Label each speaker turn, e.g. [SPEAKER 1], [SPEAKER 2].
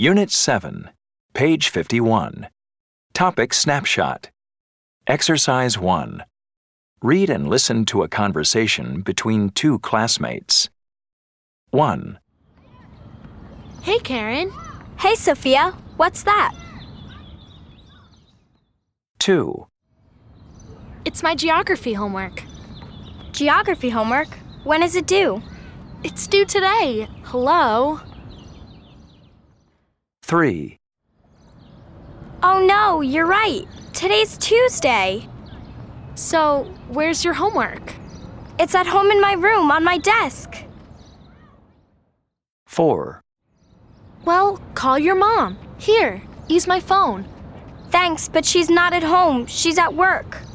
[SPEAKER 1] Unit 7, page 51. Topic Snapshot. Exercise 1. Read and listen to a conversation between two classmates. 1.
[SPEAKER 2] Hey, Karen.
[SPEAKER 3] Hey, Sophia. What's that?
[SPEAKER 1] 2.
[SPEAKER 2] It's my geography homework.
[SPEAKER 3] Geography homework? When is it due?
[SPEAKER 2] It's due today. Hello?
[SPEAKER 1] 3.
[SPEAKER 3] Oh no, you're right. Today's Tuesday.
[SPEAKER 2] So, where's your homework?
[SPEAKER 3] It's at home in my room on my desk.
[SPEAKER 1] 4.
[SPEAKER 2] Well, call your mom. Here, use my phone.
[SPEAKER 3] Thanks, but she's not at home. She's at work.